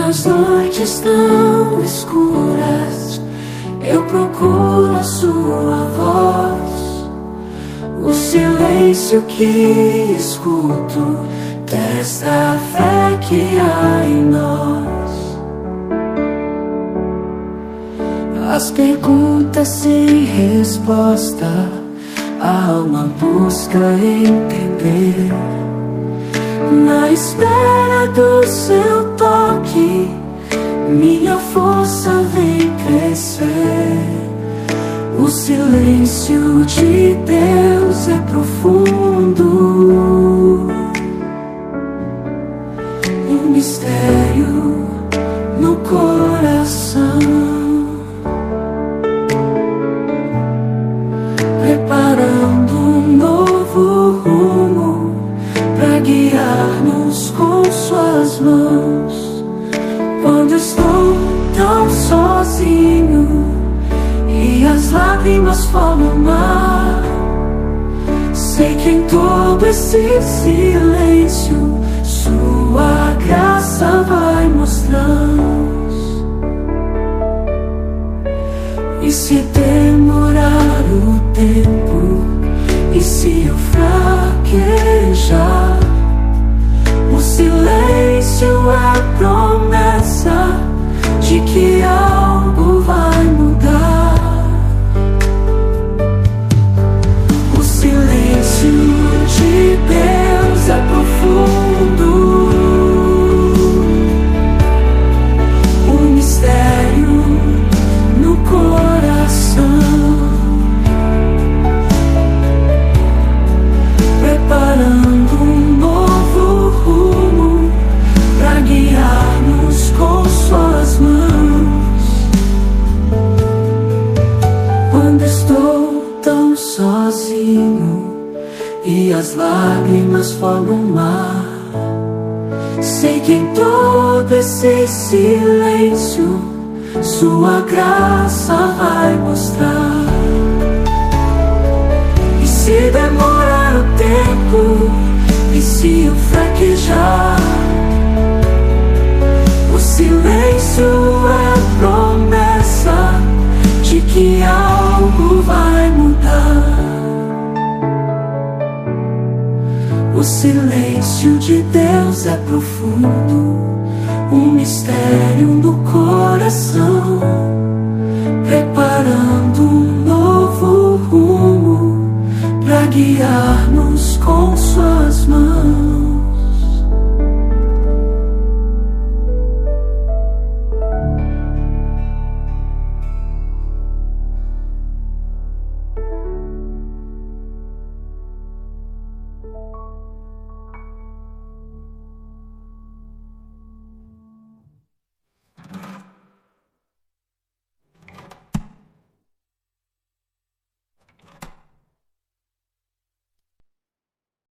Nas noites tão escuras, eu procuro a sua voz. O silêncio que escuto testa a fé que há em nós. As perguntas sem resposta, a alma busca entender. Na espera do seu toque, minha força vem crescer. O silêncio de Deus é profundo, um mistério no coração, preparando um novo rumo pra guiar-nos com suas mãos. Quando estou tão sozinho e as lágrimas formam o mar, sei que em todo esse silêncio sua graça vai mostrar-nos. E se demorar o tempo, e se eu fraquejar, o silêncio é promessa de que algo vai mudar. O silêncio de Deus é profundo, um mistério no coração, preparando um novo rumo pra guiar-nos com suas mãos. Quando estou tão sozinho e as lágrimas formam o mar, sei que em todo esse silêncio sua graça vai mostrar. E se demorar o tempo, e se eu fraquejar, o silêncio é promessa de que algo vai mudar. O silêncio de Deus é profundo, um mistério no coração, preparando um novo rumo pra guiar-nos com sua